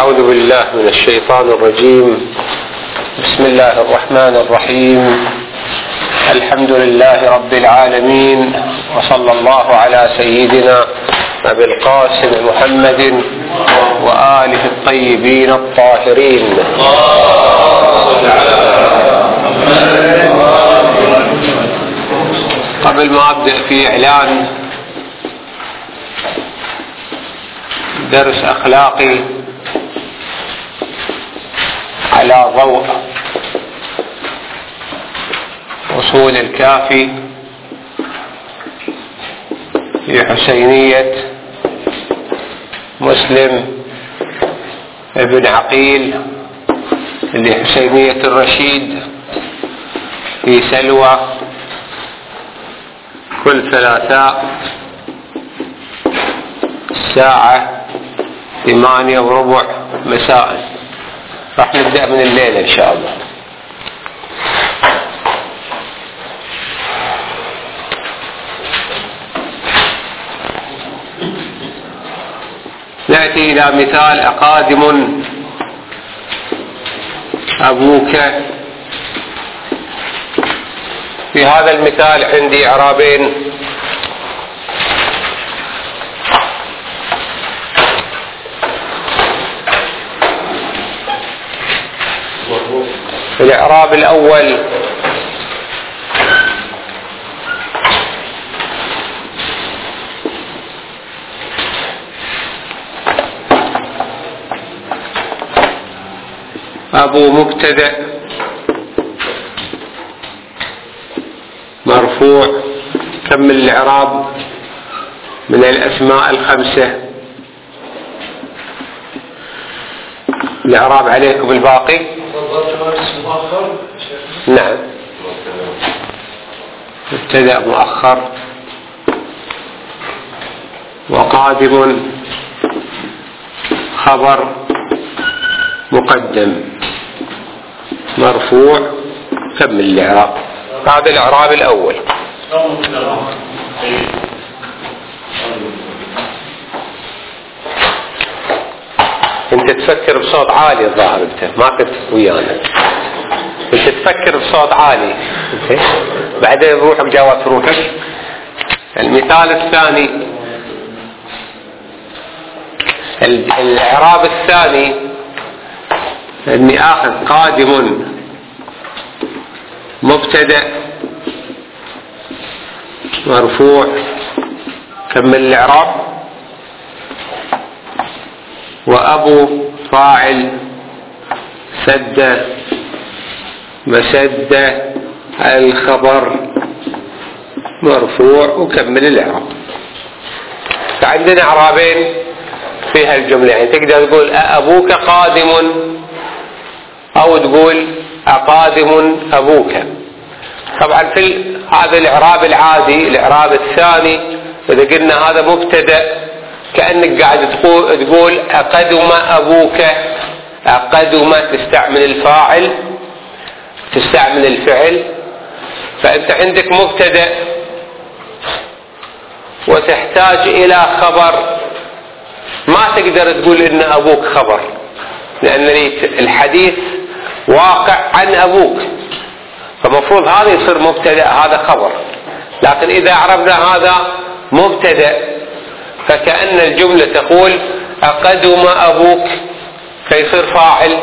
أعوذ بالله من الشيطان الرجيم. بسم الله الرحمن الرحيم. الحمد لله رب العالمين، وصلى الله على سيدنا أبي القاسم محمد وآله الطيبين الطاهرين. قبل ما أبدأ في إعلان درس أخلاقي على ضوء أصول الكافي في حسينية مسلم ابن عقيل لحسينية الرشيد في سلوى، كل ثلاثاء الساعة 8:15 مساء. راح نبدأ من الليلة إن شاء الله. نأتي إلى مثال: أقادم أبوك. في هذا المثال عندي إعرابين. الإعراب الأول: أبو مبتدأ مرفوع. كمل الإعراب من الأسماء الخمسة. الإعراب عليكم الباقي. نعم، مبتدأ مؤخر، وقادم خبر مقدم مرفوع. كمل الإعراب. هذا الإعراب الأول. انت تفكر بصوت عالي، الظاهر انت ما كنت ويانا. انت تفكر بصوت عالي انت، بعدين روحك جاوبت روحك. المثال الثاني، الإعراب الثاني اني اخذ قادم مبتدأ مرفوع. كمل الإعراب. وأبو فاعل سد مسد الخبر مرفوع. وكمل الإعراب. فعندنا إعرابين في هالجملة، يعني تقدر تقول أبوك قادم، أو تقول أقادم أبوك. طبعا في هذا الإعراب العادي، الإعراب الثاني إذا قلنا هذا مبتدأ، كأنك قاعد تقول أقدم أبوك. أقدم تستعمل الفاعل، تستعمل الفعل. فأنت عندك مبتدأ وتحتاج إلى خبر، ما تقدر تقول إن أبوك خبر، لأن الحديث واقع عن أبوك، فمفروض هذا يصير مبتدأ، هذا خبر. لكن إذا عرفنا هذا مبتدأ، فكأن الجملة تقول أقدم أبوك، فيصير فاعل.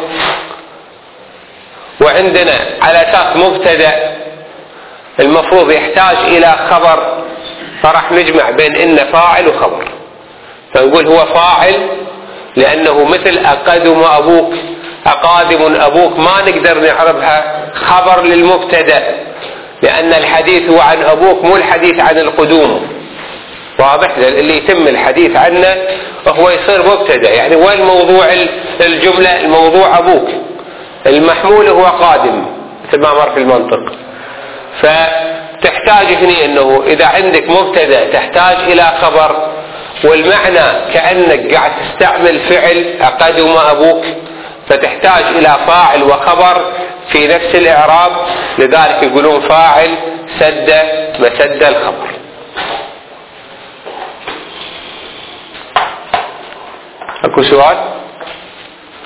وعندنا على أساس مبتدأ المفروض يحتاج إلى خبر، فراح نجمع بين إن فاعل وخبر، فنقول هو فاعل لأنه مثل أقدم أبوك، أقادم أبوك، ما نقدر نعرفها خبر للمبتدأ، لأن الحديث هو عن أبوك، مو الحديث عن القدوم. واضح؟ اللي يتم الحديث عنه وهو يصير مبتدأ. يعني وين موضوع الجملة؟ الموضوع أبوك، المحمول هو قادم، مثل ما مر في المنطق. فتحتاج هنا أنه إذا عندك مبتدأ تحتاج إلى خبر، والمعنى كأنك قاعد تستعمل فعل أقدم أبوك، فتحتاج إلى فاعل وخبر في نفس الإعراب. لذلك يقولون فاعل سد مسد الخبر. اكو سؤال؟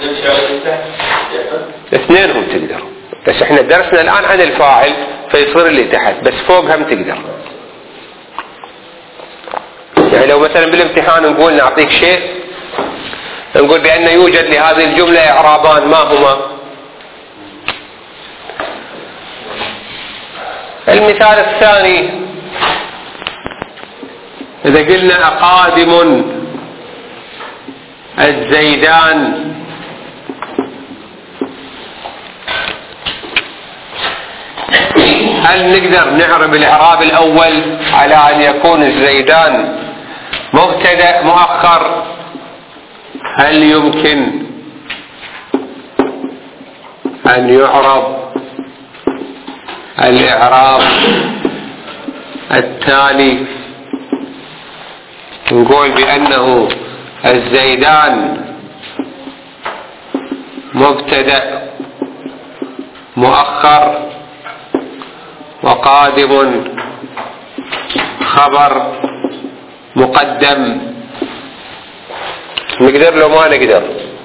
اثنينهم تقدر، بس احنا درسنا الآن عن الفاعل فيصير اللي تحت، بس فوق هم تقدر. يعني لو مثلا بالامتحان نقول نعطيك شيء، نقول بأن يوجد لهذه الجملة إعرابان، ما هما؟ المثال الثاني إذا قلنا أقادم الزيدان هل نقدر نعرب الإعراب الأول على أن يكون الزيدان مبتدأ مؤخر؟ هل يمكن أن يعرب الإعراب التالي؟ نقول بأنه الزيدان مبتدأ مؤخر وقادم خبر مقدم. نقدر لو ما نقدر؟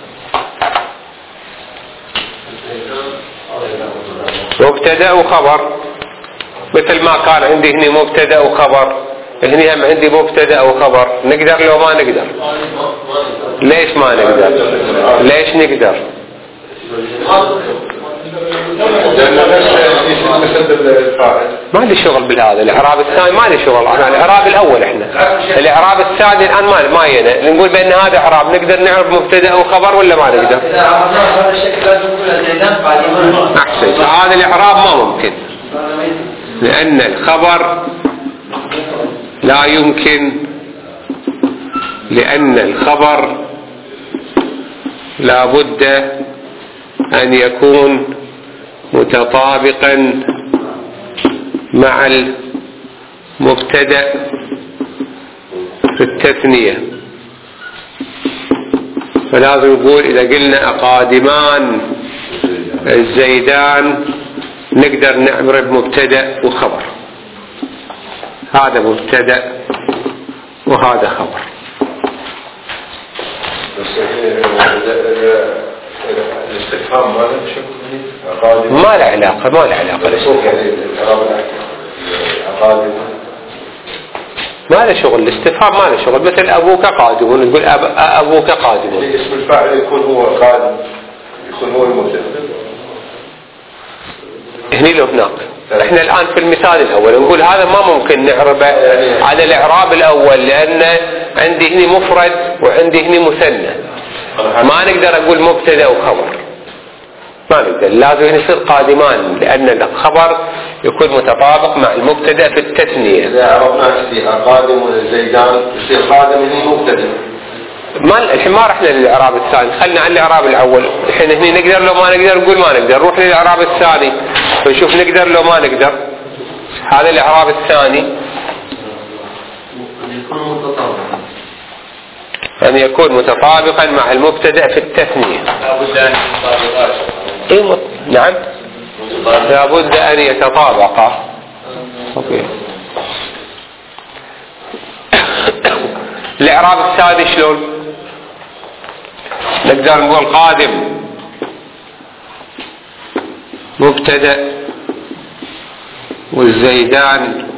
مبتدأ وخبر، مثل ما كان عندي هنا مبتدأ وخبر، هنا هم عندي مبتدأ وخبر. نقدر لو ما نقدر؟ ليش ما نقدر؟ ليش نقدر؟ ما لي شغل بالهذا، الإعراب الثاني ما لي شغل، أنا الإعراب الأول احنا، الإعراب الثاني الآن ما ينا. نقول بأن هذا إعراب نقدر نعرف مبتدأ وخبر ولا ما نقدر؟ أحسن، هذا الإعراب ما ممكن، لأن الخبر لا يمكن، لأن الخبر لا بد أن يكون متطابقا مع المبتدأ في التثنية. فلازم نقول إذا قلنا أقادمان الزيدان نقدر نعرب مبتدأ وخبر، هذا مبتدأ وهذا خبر. الاستفهام ما له شغل، ما له علاقة، ما له علاقة ما له شغل، الاستفهام ما له شغل. مثل أبوك قادم، نقول أبوك قادم، اسم الفاعل يكون هو قادم، يكون هو المبتدأ هني لو هناك. احنا الآن في المثال الأول نقول هذا ما ممكن نعربه على الإعراب الأول، لأن عندي هني مفرد وعندي هني مثنى، ما نقدر أقول مبتدأ وخبر، ما نقدر، لازم يصير قادمان، لأن الخبر يكون متطابق مع المبتدأ في التثنية. إذا عرفنا في قادم والزيدان يصير قادم هني مبتدأ. ما الحين ما رحنا للإعراب الثاني، خلنا على الإعراب الأول. الحين هني نقدر لو ما نقدر نقول ما نقدر، نروح للإعراب الثاني ونشوف نقدر لو ما نقدر. هذا الإعراب الثاني أن يكون متطابقا مع المبتدأ في التثنية. نعم، لابد أن يتطابقا. أوكي. الإعراب الثاني شلون؟ نقدر نقول قادم مبتدأ والزيدان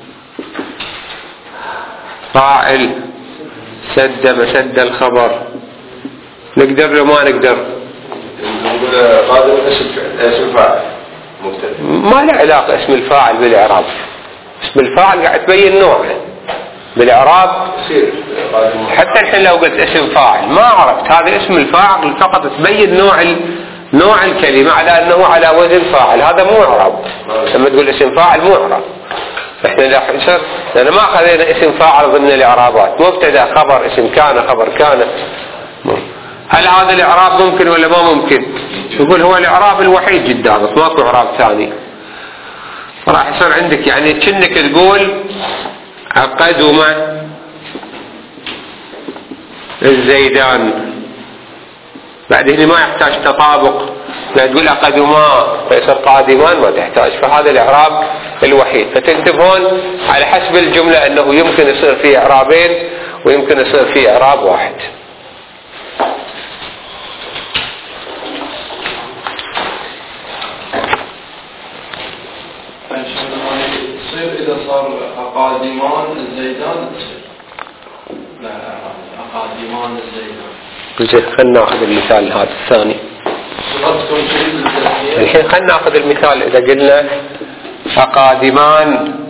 فاعل سد مسد الخبر. نقدر لو ما نقدر؟ نقول قادم اسم فاعل مبتدأ، ما له علاقة اسم الفاعل بالإعراب. اسم الفاعل قاعد تبين نوعه بالإعراب. حتى الحين لو قلت اسم فاعل ما عرفت هذا اسم الفاعل، فقط تبين نوع الكلمة على أنه على وزن فاعل، هذا مو إعراب. لما تقول اسم فاعل مو إعراب. احنا لأن ما أخذنا اسم فاعل ضمن الإعرابات، مبتدأ خبر اسم كان خبر كان. هل هذا الإعراب ممكن ولا ما ممكن؟ يقول هو الإعراب الوحيد قدامك، ماكو إعراب ثاني. راح يصير عندك يعني كأنك تقول قدم الزيدان، بعد هنا ما يحتاج تطابق، لا تقول قدما فيصير قادمان، ما تحتاج. فهذا الإعراب الوحيد. فتكتب هون على حسب الجملة أنه يمكن يصير فيه إعرابين ويمكن يصير فيه إعراب واحد. تصير إذا صار أقادمان الزيدان تصير لا أقادمان الزيدان. خلنا ناخذ المثال هذا الثاني. الحين خلنا ناخذ المثال. إذا قلنا أقادمان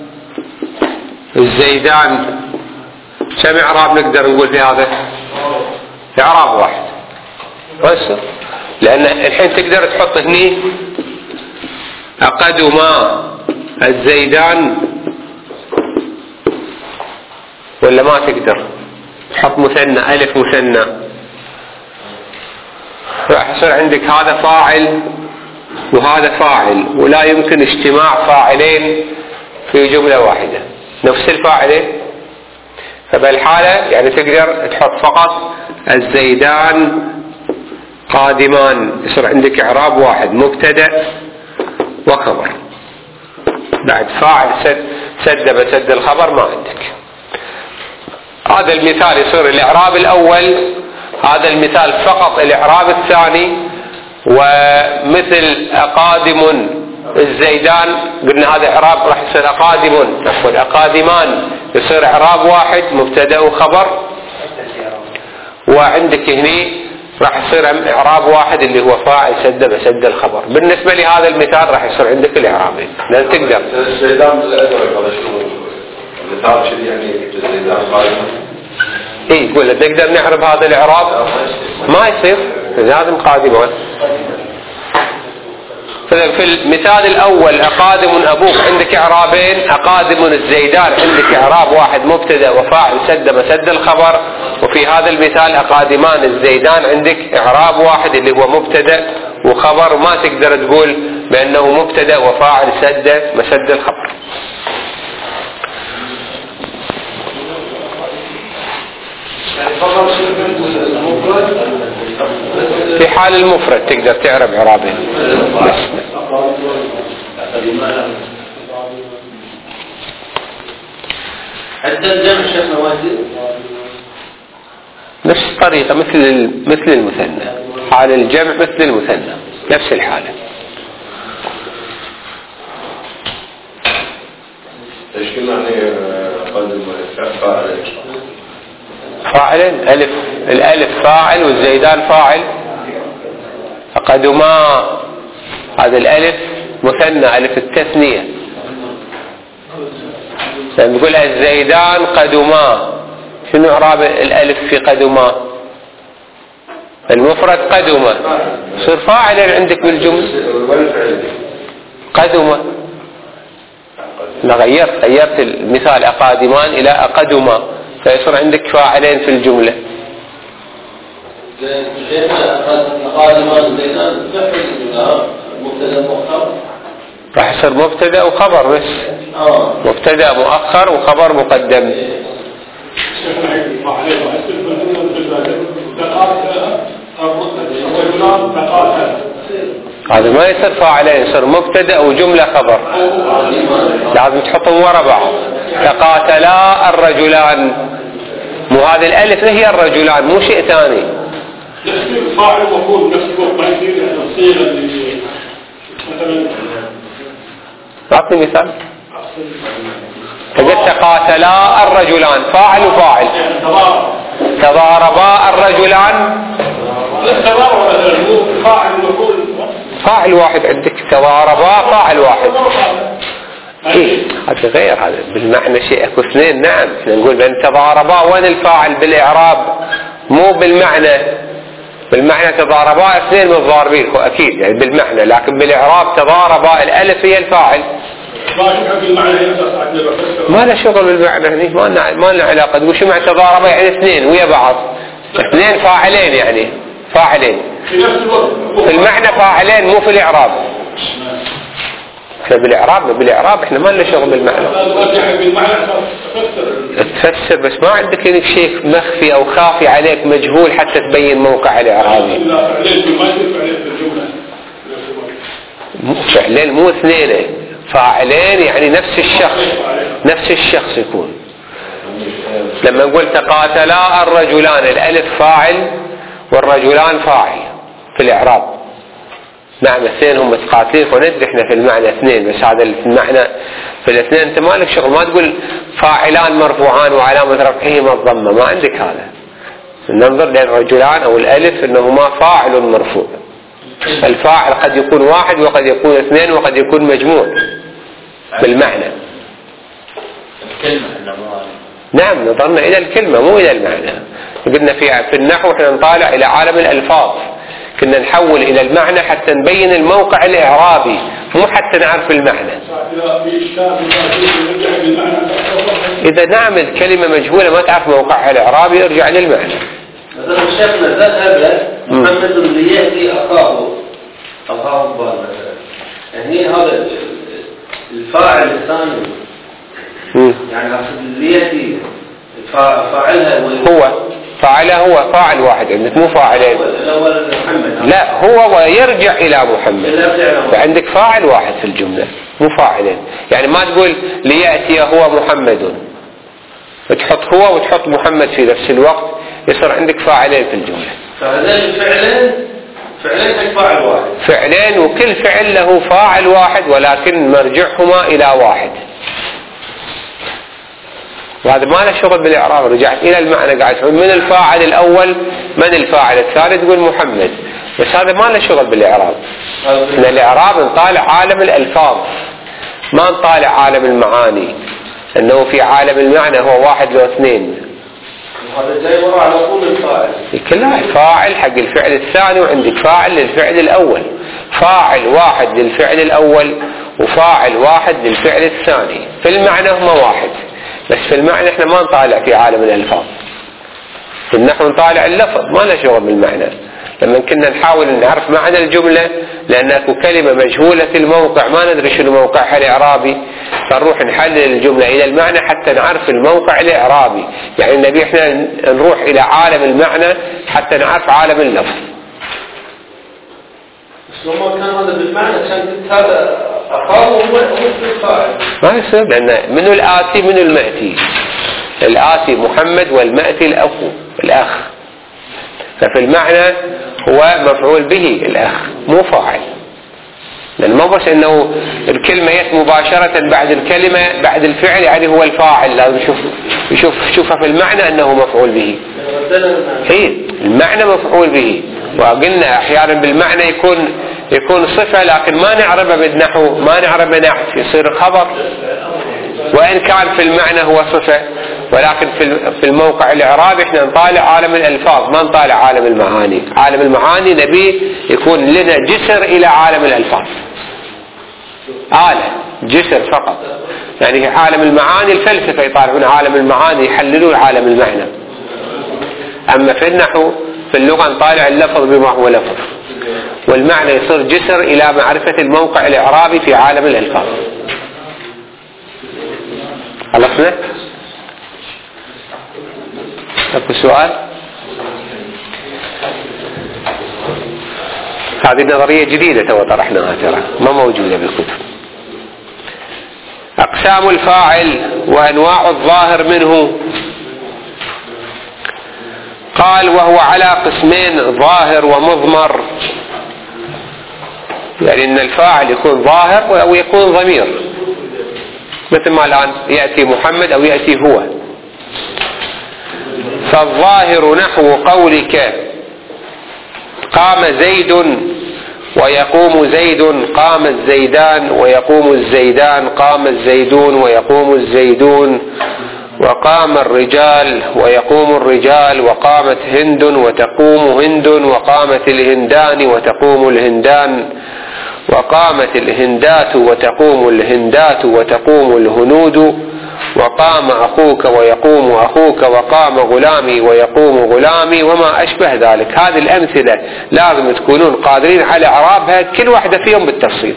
الزيدان كم إعراب نقدر نقول في هذا؟ إعراب واحد بس، لأن الحين تقدر تحط هني أقدما الزيدان ولا ما تقدر تحط مثنى ألف مثنى، راح يصير عندك هذا فاعل وهذا فاعل، ولا يمكن اجتماع فاعلين في جملة واحدة نفس الفاعلين. فبالحالة يعني تقدر تحط فقط الزيدان قادمان، يصير عندك إعراب واحد مبتدأ وخبر، بعد فاعل سد بسد الخبر ما عندك. هذا المثال يصير الإعراب الأول، هذا المثال فقط الإعراب الثاني. ومثل أقادم الزيدان قلنا هذا إعراب راح يصير أقادمان يصير إعراب واحد مبتدأ وخبر، وعندك هني راح يصير اعراب واحد اللي هو فاعل سد بسد الخبر. بالنسبه لهذا المثال راح يصير عندك الاعرابين، لان تقدر الزيدان بالادب هذا شنو المثال شنو يعني الزيدان قائم؟ اي يقول تقدر نعرف هذا الاعراب ما يصير لازم قادمان. في المثال الاول اقادم ابوك عندك اعرابين، اقادم الزيدان عندك اعراب واحد مبتدا وفاعل سد مسد الخبر. وفي هذا المثال اقادمان الزيدان عندك اعراب واحد اللي هو مبتدا وخبر، ما تقدر تقول بانه مبتدا وفاعل سد مسد الخبر. في حال المفرد تقدر تعرف اعرابين بس. حتى الجمع شيخنا واجد نفس الطريقة مثل المثنى، حال الجمع مثل المثنى نفس الحالة. ايش معنى قدم فاعلين؟ الالف فاعل والزيدان فاعل. فقدما هذا الالف مثنى الف التثنية، لما نقول الزيدان قدما شنو اعراب الالف في قدما؟ المفرد قدما يصير فاعلا عندك بالجملة قدما. غيرت المثال اقادمان الى اقدما فيصير عندك فاعلين في الجملة. راح يصير مبتدا وخبر بس، مبتدا مؤخر وخبر مقدم. هذا ما يصير فاعلين، يصير مبتدا وجملة خبر، لازم تحطهم ورا بعض. تقاتلا الرجلان، مو هذه الالف هي الرجلان مو شيء ثاني. فاعل ومفعول نفس الوقت ما يصير الصيغه اللي مثلا. اعطني مثال. فقلت تقاتلا الرجلان فاعل وفاعل. تضاربا الرجلان فاعل واحد عندك. تضاربا فاعل واحد. إيه هذا غير، هذا بالمعنى شيء اكو اثنين. نعم احنا نقول بان تضاربا وين الفاعل بالاعراب مو بالمعنى. بالمعنى تضاربا اثنين متضاربين اكيد يعني بالمعنى، لكن بالاعراب تضاربا الالف هي الفاعل. ما له شغل بالمعنى هني، ما لنا علاقه. تقول شو معنى تضاربا؟ يعني اثنين ويا بعض، اثنين فاعلين يعني فاعلين في المعنى، فاعلين مو في الاعراب. بالاعراب احنا ما لنا شغل بالمعنى. تفسر بس ما عندك هناك شيء مخفي او خافي عليك مجهول حتى تبين موقع الاعرابي. فعلين مو اثنين، فاعلين يعني نفس الشخص يكون. لما نقول تقاتلا الرجلان الالف فاعل والرجلان فاعل في الاعراب، معنى اثنين هم متقاتلين، فندري احنا في المعنى اثنين، بس هذا المعنى في الاثنين انت ما لك شغل، ما تقول فاعلان مرفوعان وعلامة رفعهما الضمة، ما عندك هذا. ننظر للرجلان او الالف انهما فاعل مرفوع. الفاعل قد يكون واحد وقد يكون اثنين وقد يكون مجموع بالمعنى. الكلمة نعم نظرنا الى الكلمة مو الى المعنى. قلنا في النحو احنا نطالع الى عالم الالفاظ، كنا نحول الى المعنى حتى نبين الموقع الاعرابي مو حتى نعرف المعنى. اذا نعم الكلمة مجهولة ما تعرف موقعها الاعرابي ارجع للمعنى. مثلا شيخنا ذهب محمد ليأتي أخاه الضال مثلا، يعني هذا الفاعل الثاني يعني أقصد ليأتي فاعلها هو فاعلها هو فاعل واحد عندك مو فاعلين. الأول محمد لا هو ويرجع إلى محمد، فعندك فاعل واحد في الجملة مو فاعلين. يعني ما تقول ليأتي هو محمد وتحط هو وتحط محمد في نفس الوقت، يصير عندك فاعلين في الجملة. فهذين فعلين حق فاعل واحد، فعلين وكل فعل له فاعل واحد ولكن مرجعهما إلى واحد. وهذا ما له شغل بالإعراب، رجعت إلى المعنى قاعد تقول من الفاعل الأول من الفاعل الثاني تقول محمد، بس هذا ما له شغل بالإعراب. إن الإعراب نطالع عالم الألفاظ ما نطالع عالم المعاني، أنه في عالم المعنى هو واحد لو اثنين. وهذا جاي ورا على طول الفاعل. كلها فاعل حق الفعل الثاني وعندك فاعل للفعل الأول، فاعل واحد للفعل الأول وفاعل واحد للفعل الثاني. في المعنى هما واحد، بس في المعنى احنا ما نطالع في عالم الألفاظ. في النحو نطالع اللفظ ما له شغل بالمعنى. لما كنا نحاول نعرف معنى الجملة لأن اكو كلمة مجهولة الموقع ما ندري شنو موقعها الإعرابي، فنروح نحلل الجملة إلى المعنى حتى نعرف الموقع الإعرابي. يعني النبي احنا نروح إلى عالم المعنى حتى نعرف عالم اللفظ. بس لما كان هذا بالمعنى كان هذا أخاه هو الفاعل. ما يصير لأن منو الآتي منو المأتي. الآتي محمد والمأتي الأخ. ففي المعنى هو مفعول به الأخ مو فاعل، لأن ما بس إنه الكلمة يأتي مباشرة بعد الكلمة بعد الفعل يعني هو الفاعل، لازم يشوفها في المعنى أنه مفعول به. هي المعنى مفعول به، وقلنا أحيانا بالمعنى يكون صفة لكن ما نعرفها بالنحو، ما نعرفها نعت يصير خبر، وإن كان في المعنى هو صفة، ولكن في الموقع الإعرابي احنا نطالع عالم الألفاظ ما نطالع عالم المعاني. عالم المعاني نبي يكون لنا جسر إلى عالم الألفاظ، آلة جسر فقط. يعني في عالم المعاني الفلسفة يطالعون عالم المعاني يحللون عالم المعنى. أما في النحو في اللغة نطالع اللفظ بما هو لفظ، والمعنى يصير جسر إلى معرفة الموقع الإعرابي في عالم الألفاظ. خلصنا؟ أكو سؤال؟ هذه نظرية جديدة تو طرحناها ترى ما موجودة بالكتب. أقسام الفاعل وأنواع الظاهر منه. قال وهو على قسمين ظاهر ومضمر، يعني أن الفاعل يكون ظاهر أو يكون ضمير، مثل ما الآن يأتي محمد أو يأتي هو. فالظاهر نحو قولك قام زيد ويقوم زيد، قام الزيدان ويقوم الزيدان، قام الزيدون ويقوم الزيدون، وقام الرجال ويقوم الرجال، وقامت هند وتقوم هند، وقامت الهندان وتقوم الهندان، وقامت الهندات وتقوم الهندات وتقوم الهنود، وقام أخوك ويقوم أخوك، وقام غلامي ويقوم غلامي، وما أشبه ذلك. هذه الأمثلة لازم تكونون قادرين على إعرابها كل واحدة فيهم بالتفصيل.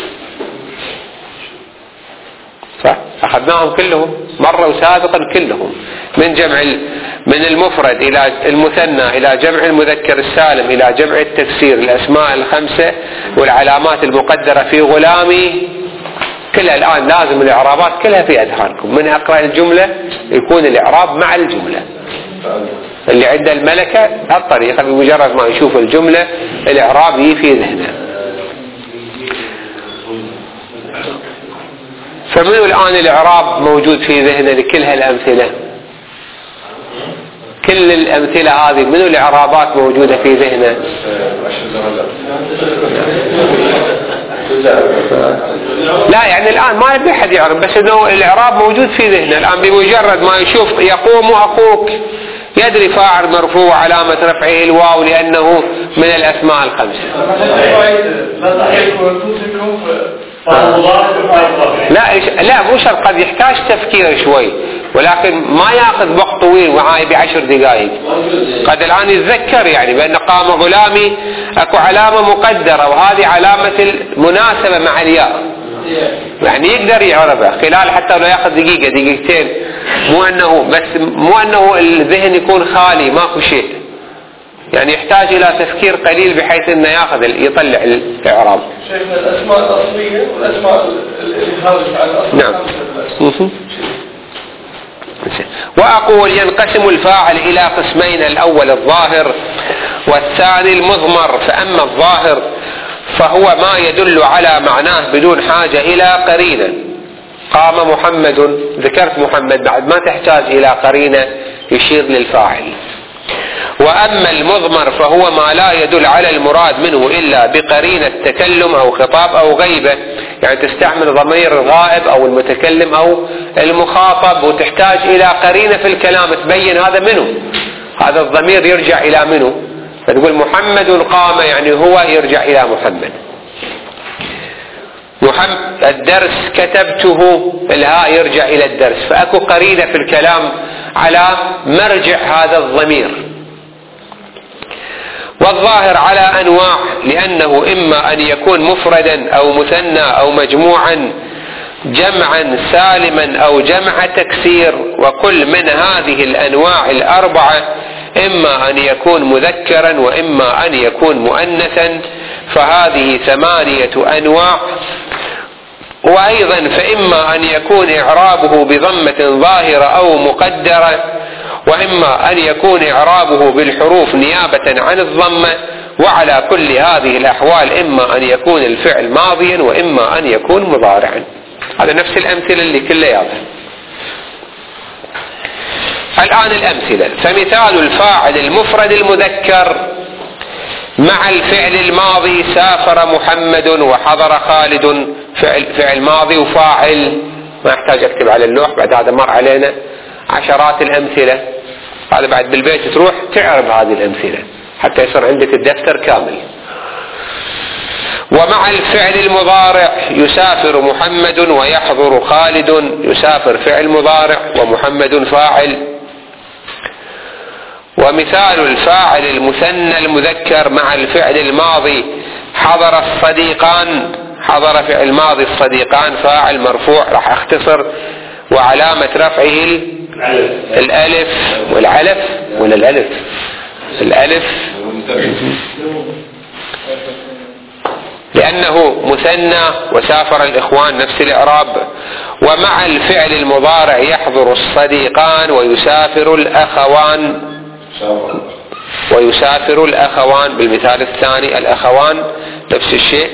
صح؟ أخذناهم كلهم مرة وسابقا كلهم، من المفرد إلى المثنى إلى جمع المذكر السالم إلى جمع التكسير، الأسماء الخمسة والعلامات المقدرة في غلامي كلها الآن لازم الإعرابات كلها في أذهانكم. من أقرأ الجملة يكون الإعراب مع الجملة. اللي عنده الملكة هالطريقة بمجرد ما يشوف الجملة الإعراب يجي في ذهنه. فمنو الآن الإعراب موجود في ذهنه لكل هالأمثلة؟ كل الأمثلة هذه منو الإعرابات موجودة في ذهنه؟ لا يعني الآن ما يبي أحد يعرف، بس إنه الإعراب موجود في ذهنه الآن. بمجرد ما يشوف يقوم أخوك يدري فاعل مرفوع علامة رفعه الواو لأنه من الأسماء الخمسة. لا مو شرط، قد يحتاج تفكير شوي ولكن ما ياخذ وقت طويل وهاي ب10 دقائق. قد الآن يتذكر يعني بأن قام غلامي اكو علامة مقدرة وهذه علامة المناسبة مع الياء، يعني يقدر يعرفها خلال حتى لو ياخذ دقيقة دقيقتين. مو انه الذهن يكون خالي ماكو شيء، يعني يحتاج الى تفكير قليل بحيث انه يطلع الاعراب. شيخنا الاسماء الاصليه والاسماء الخارجه عن الاصل. نعم. واقول ينقسم الفاعل الى قسمين: الاول الظاهر والثاني المضمر. فاما الظاهر فهو ما يدل على معناه بدون حاجه الى قرينه. قام محمد، ذكرت محمد بعد ما تحتاج الى قرينه يشير للفاعل. وأما المضمر فهو ما لا يدل على المراد منه إلا بقرينة تكلم أو خطاب أو غيبة، يعني تستعمل ضمير الغائب أو المتكلم أو المخاطب وتحتاج إلى قرينة في الكلام تبين هذا منه، هذا الضمير يرجع إلى منه. فتقول محمد قام يعني هو يرجع إلى محمد. الدرس كتبته، الهاء يرجع إلى الدرس. فأكو قرينة في الكلام على مرجع هذا الضمير. والظاهر على أنواع، لأنه إما أن يكون مفردا أو مثنى أو مجموعا، جمعا سالما أو جمع تكسير. وكل من هذه الأنواع الأربعة إما أن يكون مذكرا وإما أن يكون مؤنثا، فهذه 8 أنواع. وأيضا فإما أن يكون إعرابه بضمة ظاهرة أو مقدرة، وإما أن يكون إعرابه بالحروف نيابة عن الضمة. وعلى كل هذه الأحوال إما أن يكون الفعل ماضيا وإما أن يكون مضارعا. هذا نفس الأمثلة اللي كلياتها. الآن الأمثلة. فمثال الفاعل المفرد المذكر مع الفعل الماضي: سافر محمد وحضر خالد. فعل ماضي وفاعل، ما احتاج اكتب على اللوح، بعد هذا مر علينا عشرات الأمثلة. هذا بعد بالبيت تروح تعرف هذه الأمثلة حتى يصير عندك الدفتر كامل. ومع الفعل المضارع: يسافر محمد ويحضر خالد. يسافر فعل مضارع ومحمد فاعل. ومثال الفاعل المثنى المذكر مع الفعل الماضي: حضر الصديقان. حضر فعل ماضي، الصديقان فاعل مرفوع، راح اختصر، وعلامة رفعه الألف والعلف ولا الألف؟ الألف لأنه مثنى. وسافر الإخوان نفس الإعراب. ومع الفعل المضارع: يحضر الصديقان ويسافر الأخوان. ويسافر الأخوان بالمثال الثاني. الأخوان نفس الشيء.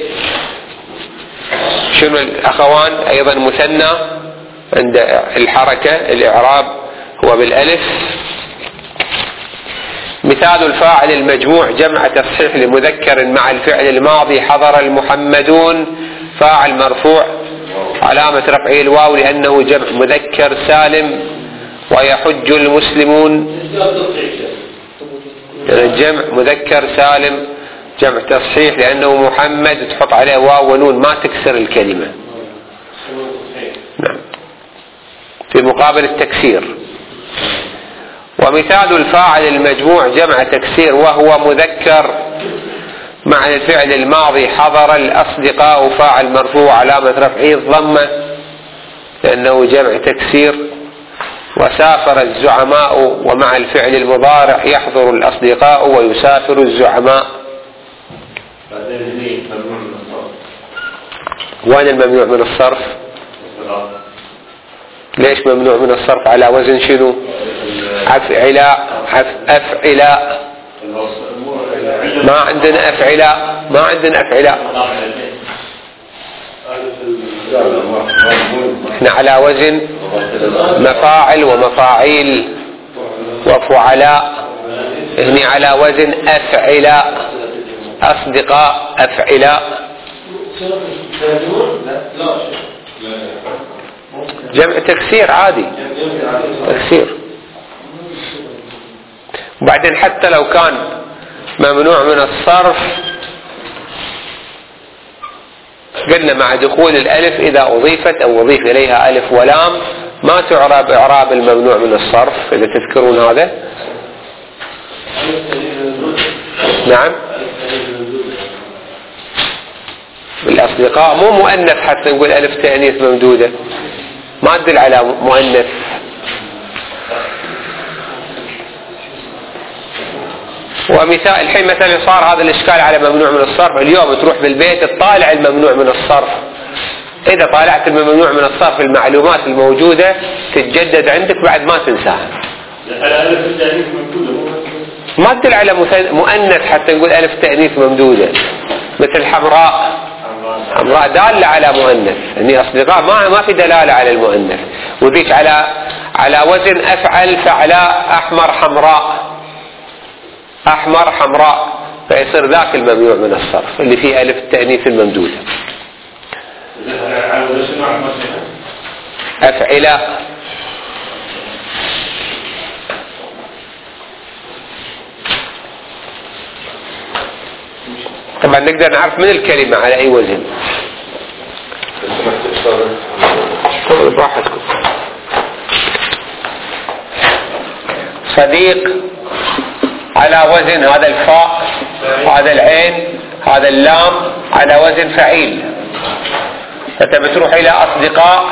شنو الأخوان؟ أيضا مثنى، عند الحركة الإعراب هو بالألف. مثال الفاعل المجموع: جمع تصحيح لمذكر مع الفعل الماضي: حضر المحمدون فاعل مرفوع، علامة رفعه الواو لأنه جمع مذكر سالم. ويحج المسلمون، جمع مذكر سالم، جمع تصحيح لأنه محمد، تحط عليه واو ونون ما تكسر الكلمة. نعم، في مقابل التكسير. ومثال الفاعل المجموع: جمع تكسير وهو مذكر مع الفعل الماضي: حضر الأصدقاء فاعل مرفوع، علامة رفعه الضمة لأنه جمع تكسير. وسافر الزعماء، ومع الفعل المضارع: يحضر الأصدقاء ويسافر الزعماء. وين الممنوع من الصرف؟ ليش ممنوع من الصرف؟ على وزن شنو؟ أفعلاء. أفعلاء. ما عندنا أفعلاء، ما عندنا أفعلاء. احنا على وزن مفاعل ومفاعيل وفعلاء، هني على وزن أفعلاء، أصدقاء أفعلاء، جمع تكسير عادي، تكسير. وبعدين حتى لو كان ممنوع من الصرف قلنا مع دخول الألف إذا أضيفت أو أضيف إليها ألف ولام ما تعرب إعراب الممنوع من الصرف، إذا تذكرون هذا. نعم، بالأصدقاء مو مؤنث حتى نقول ألف تأنيث ممدودة، ما تدل على مؤنث. ومثال الحين مثلا صار هذا الإشكال على ممنوع من الصرف، اليوم تروح بالبيت تطالع الممنوع من الصرف، إذا طالعت الممنوع من الصرف المعلومات الموجودة تتجدد عندك بعد ما تنساها. ما تدل على مؤنث حتى نقول ألف تأنيث ممدودة، مثل حمراء، حمراء دالة على مؤنث، يعني أصدقاء ما في دلالة على المؤنث. وذيك على وزن أفعل فعلاء، أحمر حمراء، أحمر حمراء، فيصير ذاك الممنوع من الصرف اللي فيه ألف التأنيث الممدودة. أفعلاء طبعا نقدر نعرف من الكلمة على أي وزن. براحتكم. صديق على وزن هذا الفاء، هذا العين، هذا اللام، على وزن فعيل. فأنت بتروح إلى أصدقاء،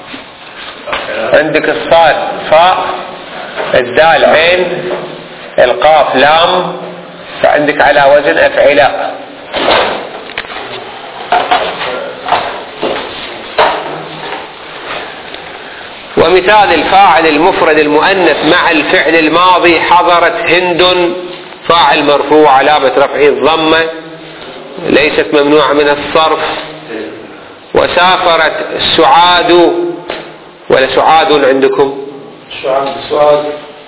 عندك الصاد فاء، الدال عين، القاف لام، فعندك على وزن أفعلاء. ومثال الفاعل المفرد المؤنث مع الفعل الماضي: حضرت هند، فاعل مرفوع علامة رفعه الضمة، ليست ممنوعة من الصرف. وسافرت سعاد، ولا سعاد عندكم؟ سعاد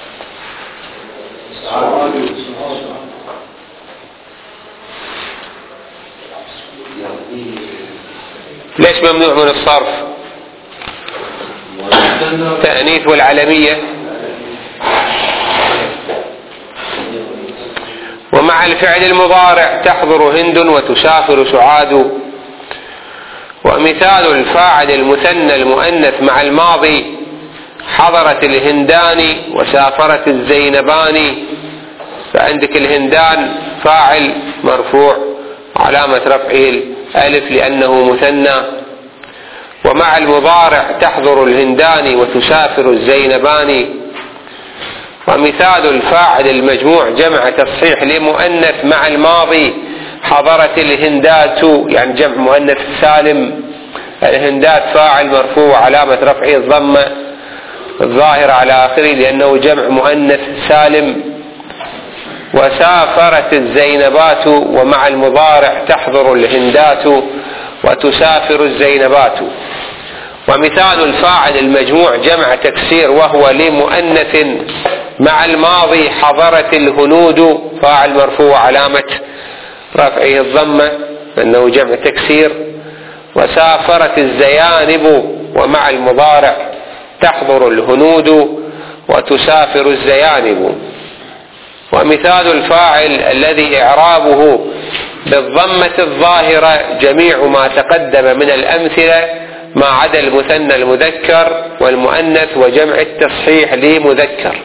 ليش ممنوع من الصرف؟ تأنيث والعلمية. ومع الفعل المضارع: تحضر هند وتسافر سعاد. ومثال الفاعل المثنى المؤنث مع الماضي: حضرت الهندان وسافرت الزينبان، فعندك الهندان فاعل مرفوع علامة رفعه الألف لأنه مثنى. ومع المضارع: تحضر الهندان وتسافر الزينبان. ومثال الفاعل المجموع جمع تصحيح لمؤنث مع الماضي: حضرت الهندات، يعني جمع مؤنث سالم، الهندات فاعل مرفوع علامة رفعه الضمة الظاهرة على آخره لأنه جمع مؤنث سالم. وسافرت الزينبات، ومع المضارع: تحضر الهندات وتسافر الزينبات. ومثال الفاعل المجموع جمع تكسير وهو لمؤنث مع الماضي: حضرت الهنود، فاعل مرفوع علامة رفعه الضمة لأنه جمع تكسير. وسافرت الزيانب، ومع المضارع: تحضر الهنود وتسافر الزيانب. ومثال الفاعل الذي إعرابه بالضمة الظاهرة جميع ما تقدم من الأمثلة ما عدا المثنى المذكر والمؤنث وجمع التصحيح لمذكر.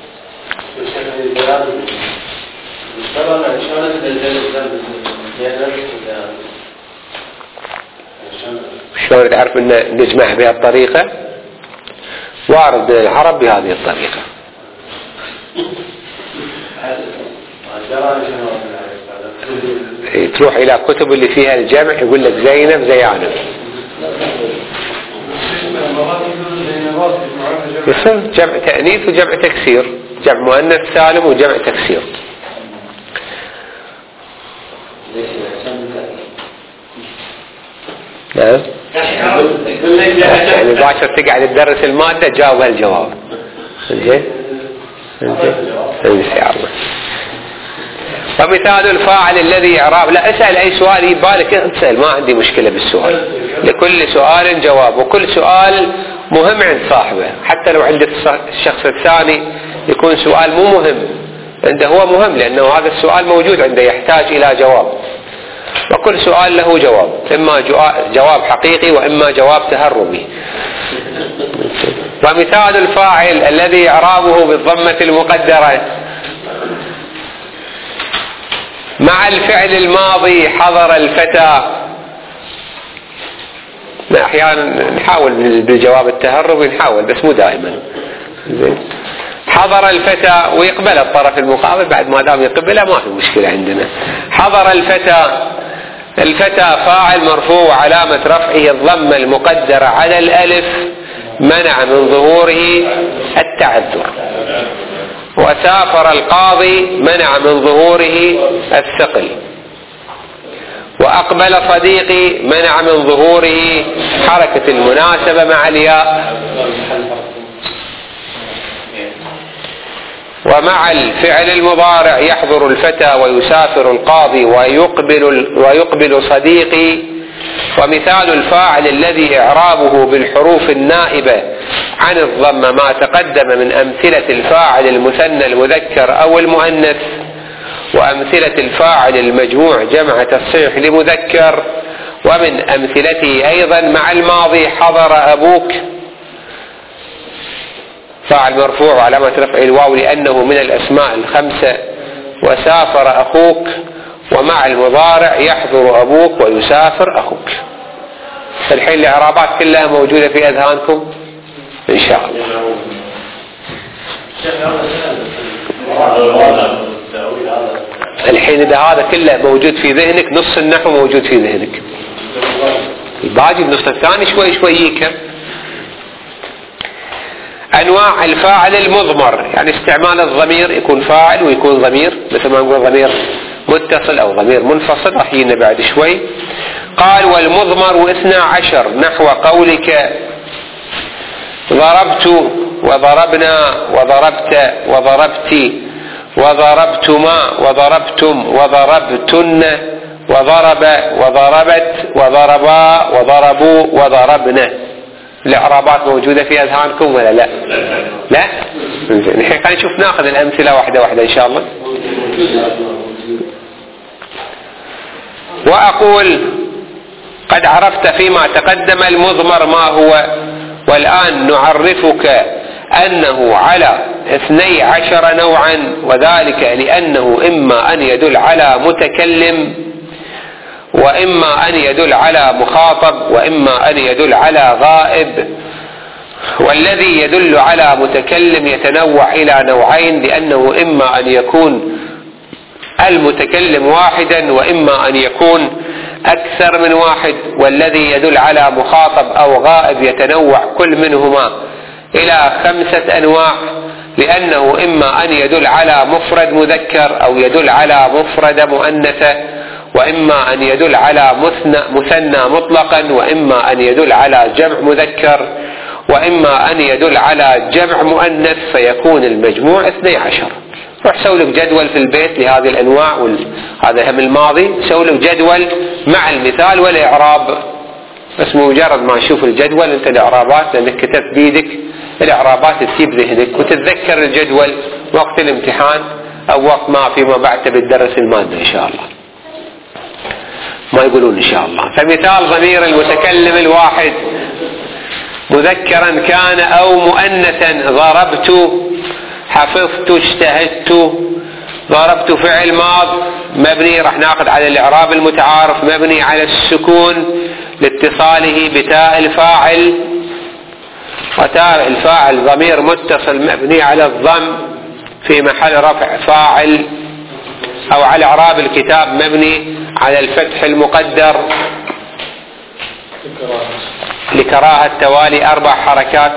شلون تعرف ان نجمع بهذه الطريقة؟ وارد من العرب بهذه الطريقة. تروح الى كتب اللي فيها الجمع يقول لك زينب زيانب، يصير جمع تأنيث وجمع تكسير، جمع مؤنث سالم وجمع تكسير. نعم يعني باشر تقعد تدرس المادة تجاوب هالجواب. زين ان شاء الله. ومثال الفاعل الذي إعراب، لا اسأل أي سؤال يبالك اسأل، ما عندي مشكلة بالسؤال، لكل سؤال جواب، وكل سؤال مهم عند صاحبه، حتى لو عند الشخص الثاني يكون سؤال مو مهم، عنده هو مهم لأنه هذا السؤال موجود عنده يحتاج إلى جواب، وكل سؤال له جواب، إما جواب حقيقي وإما جواب تهربي. ومثال الفاعل الذي إعرابه بالضمة المقدرة مع الفعل الماضي حضر الفتى. أحيانا نحاول بالجواب التهربي نحاول بس مو دائما. حضر الفتى ويقبل الطرف المقابل، بعد ما دام يقبله ما في مشكلة عندنا. حضر الفتى، الفتى فاعل مرفوع علامة رفعه الضمة المقدرة على الألف منع من ظهوره التعذر. وسافر القاضي منع من ظهوره الثقل. وأقبل صديقي منع من ظهوره حركة المناسبة مع الياء. ومع الفعل المضارع يحضر الفتى ويسافر القاضي ويقبل صديقي. ومثال الفاعل الذي إعرابه بالحروف النائبة عن الضمة ما تقدم من أمثلة الفاعل المثنى المذكر أو المؤنث، وأمثلة الفاعل المجموع جمع تصحيح لمذكر. ومن أمثلته أيضا مع الماضي حضر أبوك فاعل مرفوع وعلامة رفعه الواو لأنه من الأسماء الخمسة. وسافر أخوك. ومع المضارع يحضر أبوك ويسافر أخوك. الحين الإعرابات كلها موجودة في أذهانكم إن شاء الله. الحين إذا هذا كله موجود في ذهنك، نص النحو موجود في ذهنك، الباقي النص الثاني شوي شوي يكم. أنواع الفاعل المضمر، يعني استعمال الضمير، يكون فاعل ويكون ضمير، مثل ما نقول ضمير متصل أو ضمير منفصل، راح يجينا بعد شوي. قال والمضمر 12 نحو قولك ضربت وضربنا وضربت وضربتي وضربتما وضربتم وضربتن وضرب وضربت وضربا وضربوا وضربنا. الإعرابات موجودة في أذهانكم ولا لا؟ لا؟ نحن خلينا نشوف ناخذ الأمثلة واحدة واحدة إن شاء الله. وأقول قد عرفت فيما تقدم المضمر ما هو، والآن نعرفك أنه على 12 نوعا، وذلك لأنه إما أن يدل على متكلم، وإما أن يدل على مخاطب، وإما أن يدل على غائب. والذي يدل على متكلم يتنوع إلى نوعين، لأنه إما أن يكون المتكلم واحدا وإما أن يكون أكثر من واحد. والذي يدل على مخاطب أو غائب يتنوع كل منهما إلى 5 أنواع، لأنه إما أن يدل على مفرد مذكر أو يدل على مفرد مؤنثة، وإما أن يدل على مثنى مطلقا، وإما أن يدل على جمع مذكر، وإما أن يدل على جمع مؤنث فيكون المجموع 12. روح سوي لك جدول في البيت لهذه الأنواع، هذا هم الماضي، سوي لك جدول مع المثال والإعراب، بس مجرد ما نشوف الجدول أنت الإعرابات لأنك كتبت بيدك الإعرابات تسيب ذهنك وتتذكر الجدول وقت الامتحان أو وقت ما فيما بعد بتدرس المادة إن شاء الله. ما يقولون إن شاء الله. فمثال ضمير المتكلم الواحد مذكرا كان أو مؤنثا: ضربت، حفظت، اجتهدت. ضربت فعل ماض مبني، راح ناخذ على الإعراب المتعارف، مبني على السكون لاتصاله بتاء الفاعل، وتاء الفاعل ضمير متصل مبني على الضم في محل رفع فاعل، أو على إعراب الكتاب مبني على الفتح المقدر لكراهة توالي 4 حركات.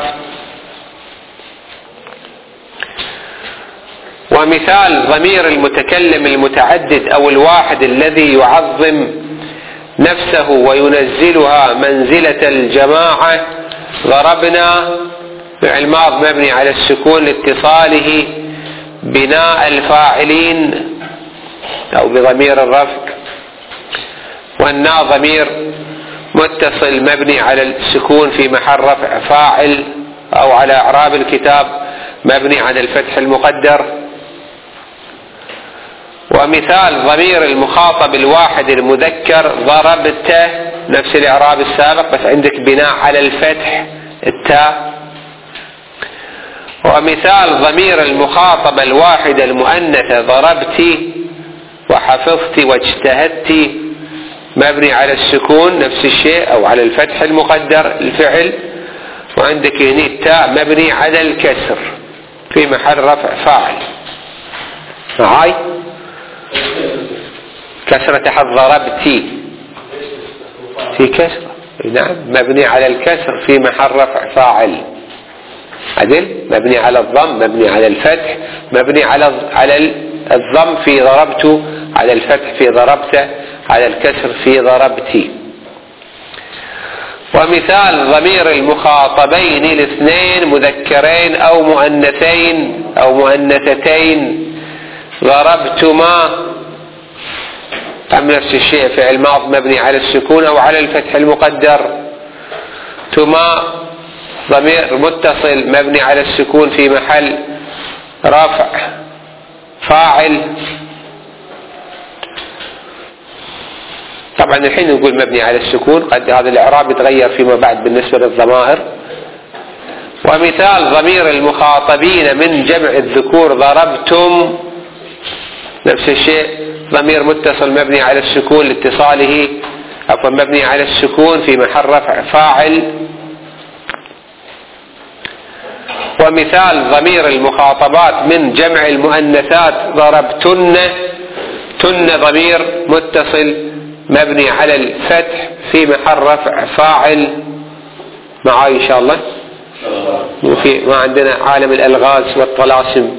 ومثال ضمير المتكلم المتعدد أو الواحد الذي يعظم نفسه وينزلها منزلة الجماعة ضربنا فعل ماض مبني على السكون لاتصاله بناء الفاعلين أو بضمير الرفع، والنا ضمير متصل مبني على السكون في محل رفع فاعل، أو على إعراب الكتاب مبني على الفتح المقدر. ومثال ضمير المخاطب الواحد المذكر ضربته، نفس الإعراب السابق بس عندك بناء على الفتح التاء. ومثال ضمير المخاطب الواحد المؤنثة ضربتي وحفظتي واجتهدتي مبني على السكون نفس الشيء أو على الفتح المقدر الفعل، وعندك هنا التاء مبني على الكسر في محل رفع فاعل. معاي كسرة تحت ضربتي في كسر، نعم مبني على الكسر في محل رفع فاعل. عدل مبني على الضم مبني على الفتح مبني على الضم في ضربت، على الفتح في ضربت، على الكسر في ضربتي. ومثال ضمير المخاطبين الاثنين مذكرين أو مؤنثين أو مؤنثتين ضربتما، نفس الشيء فعل ماض مبني على السكون أو على الفتح المقدر. تما ضمير متصل مبني على السكون في محل رفع فاعل. طبعا الحين نقول مبني على السكون، قد هذا الإعراب يتغير فيما بعد بالنسبة للضمائر. ومثال ضمير المخاطبين من جمع الذكور ضربتم، نفس الشيء ضمير متصل مبني على السكون لاتصاله عفوا مبني على السكون في محل رفع فاعل. ومثال ضمير المخاطبات من جمع المؤنثات ضربتن، تن ضمير متصل مبني على الفتح في محل رفع فاعل. معاي إن شاء الله؟ ما عندنا عالم الألغاز والطلاسم.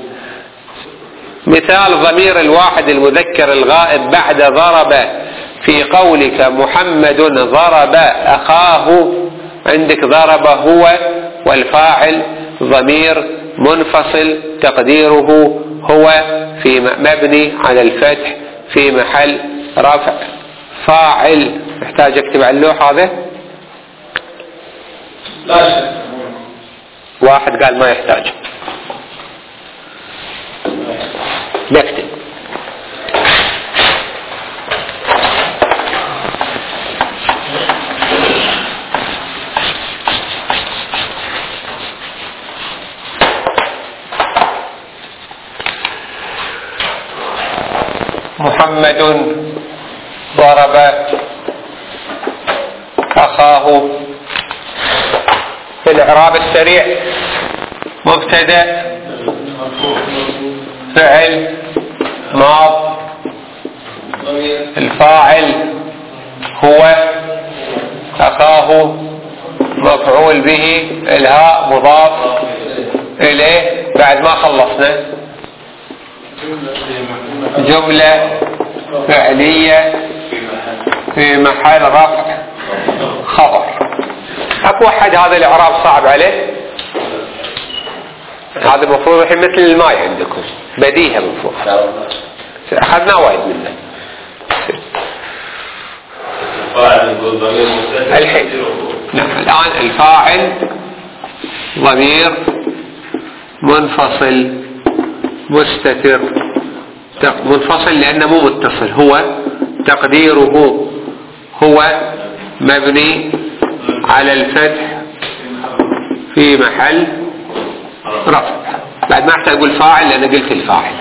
مثال ضمير الواحد المذكر الغائب بعد ضرب في قولك محمد ضرب أخاه، عندك ضرب هو والفاعل ضمير منفصل تقديره هو في مبني على الفتح في محل رفع فاعل. محتاج اكتب على اللوح هذا؟ لا شك. واحد قال ما يحتاج، نكتب. محمد ضرب أخاه. في الإعراب السريع مبتدأ فعل ماض الفاعل هو أخاه مفعول به الهاء مضاف إليه. بعد ما خلصنا جملة فعلية في محل رفع خبر. أكو أحد هذا الإعراب صعب عليه؟ هذا المفروض الحين مثل الماء عندكم بديهة المفروض أخذنا وايد منه. الحين نعم الآن الفاعل ضمير منفصل مستتر منفصل لأنه مو متصل، هو تقديره هو مبني على الفتح في محل رفع. بعد ما احتاج اقول فاعل لأن قلت الفاعل.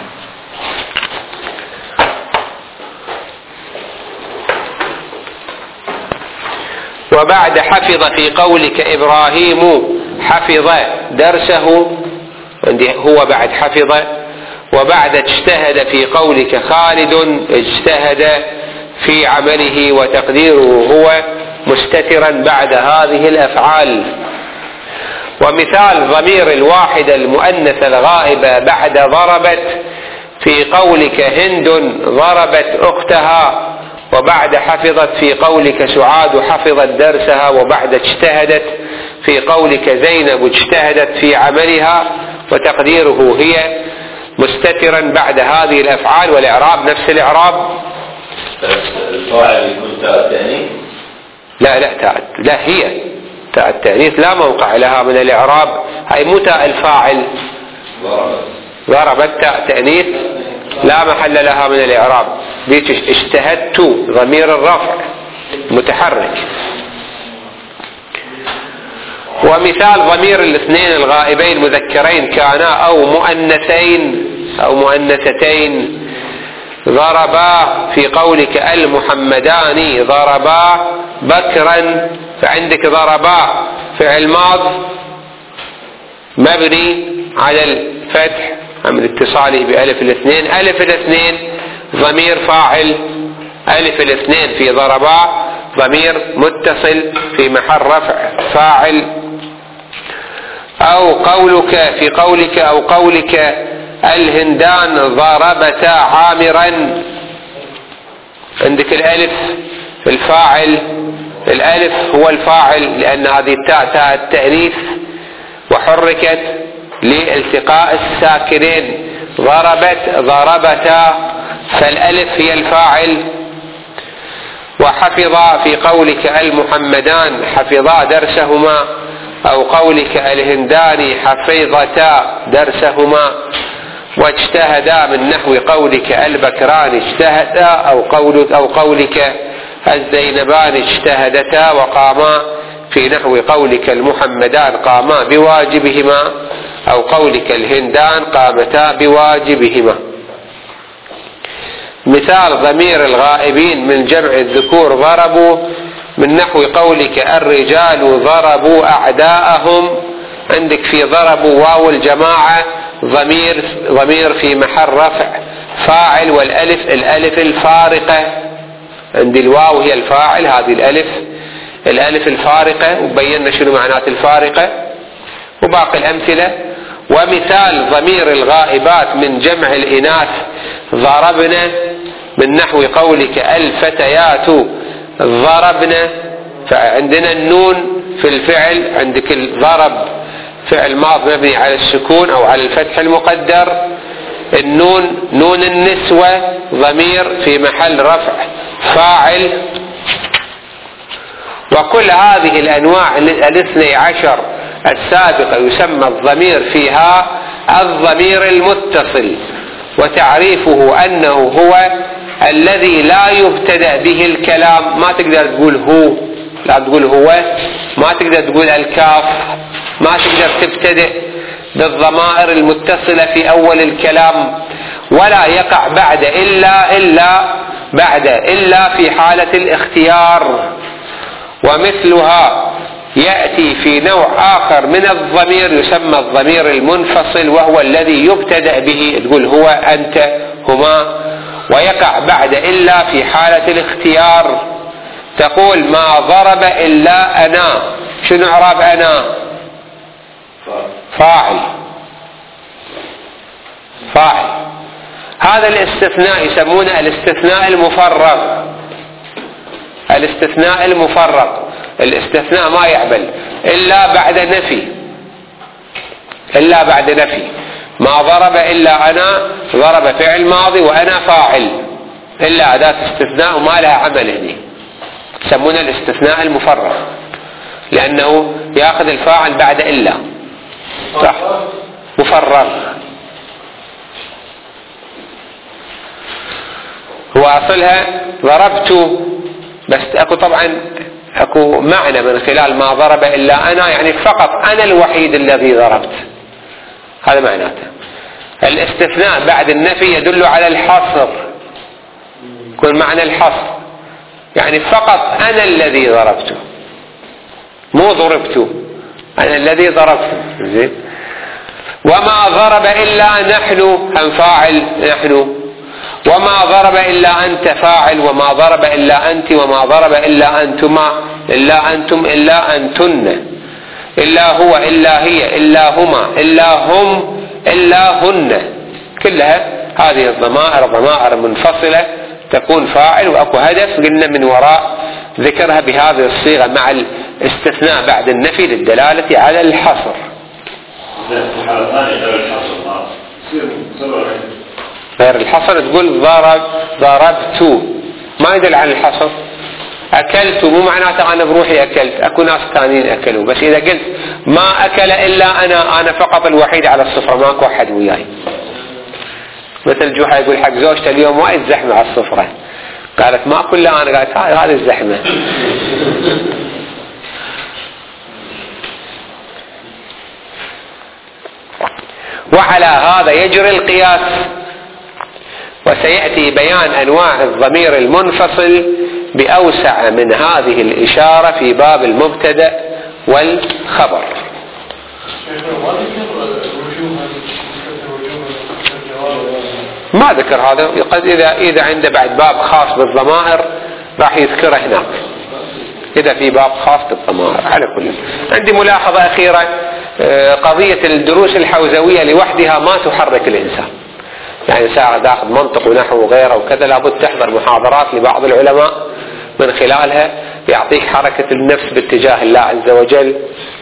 وبعد حفظ في قولك إبراهيم حفظ درسه، عندي هو بعد حفظ. وبعد اجتهد في قولك خالد اجتهد في عمله وتقديره هو مستترا بعد هذه الأفعال. ومثال ضمير الواحد المؤنث الغائبة بعد ضربت في قولك هند ضربت أختها، وبعد حفظت في قولك سعاد حفظت درسها، وبعد اجتهدت في قولك زينب اجتهدت في عملها، وتقديره هي مستترا بعد هذه الأفعال، والإعراب نفس الإعراب. الفاعل يكون تاء التأنيث؟ لا هي تاء التأنيث لا موقع لها من الإعراب، هاي مو تاء الفاعل. ضربت تاء تأنيث لا محل لها من الإعراب. ديك اجتهدت ضمير الرفع متحرك. ومثال ضمير الاثنين الغائبين مذكرين كانا أو مؤنثين أو مؤنثتين. ضربا في قولك المحمدان ضربا بكرا، فعندك ضربا فعل ماض مبني على الفتح عمل اتصاله بألف الاثنين. ألف الاثنين ضمير فاعل، ألف الاثنين في ضربا ضمير متصل في محل رفع فاعل. أو قولك في قولك أو قولك الهندان ضربتا عامرا، عندك الألف الفاعل، الألف هو الفاعل لأن هذه تاء التأنيث وحركت لالتقاء الساكنين. ضربتا فالألف هي الفاعل. وحفظ في قولك المحمدان حفظا درسهما، أو قولك الهندان حفظتا درسهما. واجتهدا من نحو قولك البكران اجتهدا، أو قولك الزينبان اجتهدتا وقاما، في نحو قولك المحمدان قاما بواجبهما، أو قولك الهندان قامتا بواجبهما. مثال ضمير الغائبين من جمع الذكور ضربوا، من نحو قولك الرجال ضربوا أعداءهم، عندك في ضربوا واو الجماعة ضمير في محل رفع فاعل، والألف الألف الفارقة، عند الواو هي الفاعل، هذه الألف الفارقة، وبينا شنو معنات الفارقة وباقي الأمثلة. ومثال ضمير الغائبات من جمع الإناث ضربنا، من نحو قولك الفتيات ضربنا، فعندنا النون في الفعل، عندك الضرب فعل ماض مبني على السكون أو على الفتح المقدر. النون نون النسوة ضمير في محل رفع فاعل. وكل هذه الأنواع 12 السابقة يسمى الضمير فيها الضمير المتصل، وتعريفه أنه هو الذي لا يبتدأ به الكلام. ما تقدر تقول هو، لا تقول هو، ما تقدر تقول الكاف، ما تقدر تبتدئ بالضمائر المتصلة في أول الكلام، ولا يقع بعد إلا في حالة الاختيار. ومثلها يأتي في نوع آخر من الضمير يسمى الضمير المنفصل، وهو الذي يبتدأ به، تقول هو أنت هما، ويقع بعد إلا في حالة الاختيار. تقول ما ضرب إلا أنا، شنو إعراب أنا؟ فاعل. هذا الاستثناء يسمونه الاستثناء المفرغ. الاستثناء ما يعمل إلا بعد نفي. ما ضرب إلا أنا، ضرب فعل ماضي وأنا فاعل، إلا أداة استثناء وما لها عمل هنا، يسمونه الاستثناء المفرغ لأنه يأخذ الفاعل بعد إلا. صح، مفرغ. هو أصلها ضربت، بس أكو معنى من خلال ما ضرب إلا أنا، يعني فقط أنا الوحيد الذي ضربت، هذا معناته. الاستثناء بعد النفي يدل على الحصر، يكون معنى الحصر، يعني فقط أنا الذي ضربته، مو ضربته، أنا الذي ضربته. زين. وما ضرب إلا نحن، هم فاعل نحن. وما ضرب إلا أنت فاعل، وما ضرب إلا أنت، وما ضرب إلا أنتما، إلا أنتم، إلا أنتن، إلا هو، إلا هي، إلا هما، إلا هم، إلا هن. كلها هذه الضمائر ضمائر منفصلة تكون فاعل، وأكو هدف قلنا من وراء ذكرها بهذه الصيغة مع استثناء بعد النفي للدلالة على الحصر. غير الحصر تقول ضربت ما يدل على الحصر. أكلت مو معناته أنا بروحي أكلت، أكو ناس ثانيين أكلوا، بس إذا قلت ما أكل إلا أنا فقط الوحيد على السفرة ماكو أحد وياي. مثل جوحة يقول حق زوجته اليوم وايد زحمة على السفرة، قالت ما أكل لا أنا، قالت هذه الزحمة. وعلى هذا يجري القياس، وسيأتي بيان أنواع الضمير المنفصل بأوسع من هذه الإشارة في باب المبتدأ والخبر. ما ذكر هذا، قد إذا عنده بعد باب خاص بالضمائر راح يذكره هناك، إذا في باب خاص بالضمائر. على كل، عندي ملاحظة أخيرة، قضية الدروس الحوزوية لوحدها ما تحرك الإنسان، يعني ساعة داخل منطق ونحو وغيره وكذا لابد تحضر محاضرات لبعض العلماء من خلالها يعطيك حركة النفس باتجاه الله عز وجل.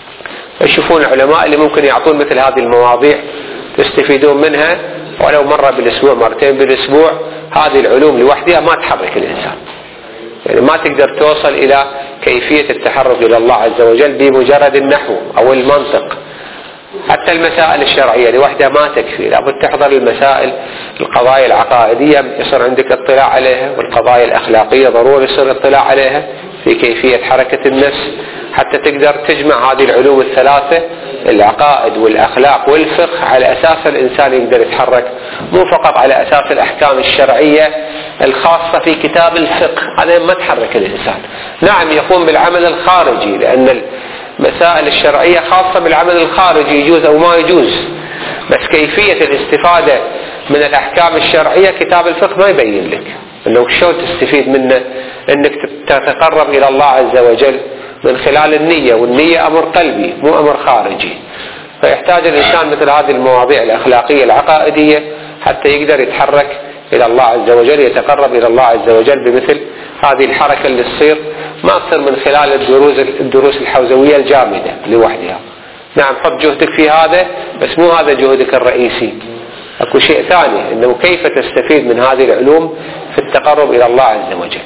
يشوفون العلماء اللي ممكن يعطون مثل هذه المواضيع تستفيدون منها ولو مرة بالأسبوع مرتين بالأسبوع. هذه العلوم لوحدها ما تحرك الإنسان، يعني ما تقدر توصل إلى كيفية التحرك إلى الله عز وجل بمجرد النحو أو المنطق. حتى المسائل الشرعية لوحدها ما تكفي، لابد تحضر المسائل القضايا العقائدية يصير عندك اطلاع عليها، والقضايا الأخلاقية ضروري يصير اطلاع عليها في كيفية حركة النفس، حتى تقدر تجمع هذه العلوم الثلاثة العقائد والأخلاق والفقه على أساس الإنسان يقدر يتحرك، مو فقط على أساس الأحكام الشرعية الخاصة في كتاب الفقه، هذا ما تحرك الإنسان. نعم يقوم بالعمل الخارجي، لأن المسائل الشرعية خاصة بالعمل الخارجي يجوز أو ما يجوز، بس كيفية الاستفادة من الأحكام الشرعية كتاب الفقه ما يبين لك أنه شلون تستفيد منه، أنك تتقرب إلى الله عز وجل من خلال النية، والنية أمر قلبي مو أمر خارجي. فيحتاج الإنسان مثل هذه المواضيع الأخلاقية العقائدية حتى يقدر يتحرك إلى الله عز وجل، يتقرب إلى الله عز وجل بمثل هذه الحركة اللي تصير ما تصير من خلال الدروس الحوزوية الجامدة لوحدها. نعم حط جهدك في هذا، بس مو هذا جهدك الرئيسي، أكو شيء ثاني، إنه كيف تستفيد من هذه العلوم في التقرب إلى الله عز وجل.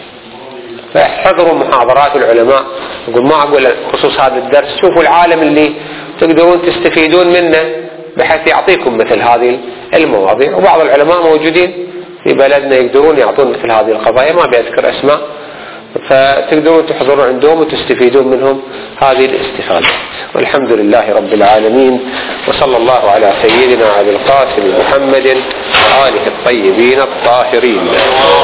فاحضروا محاضرات العلماء، أقول ما أقول خصوص هذا الدرس، شوفوا العالم اللي تقدرون تستفيدون منه بحيث يعطيكم مثل هذه المواضيع. وبعض العلماء موجودين في بلدنا يقدرون يعطون مثل هذه القضايا، ما بيذكر أسماء، فتقدرون تحضرون عندهم وتستفيدون منهم هذه الاستفادة. والحمد لله رب العالمين، وصلى الله على سيدنا أبي القاسم محمد وآله الطيبين الطاهرين.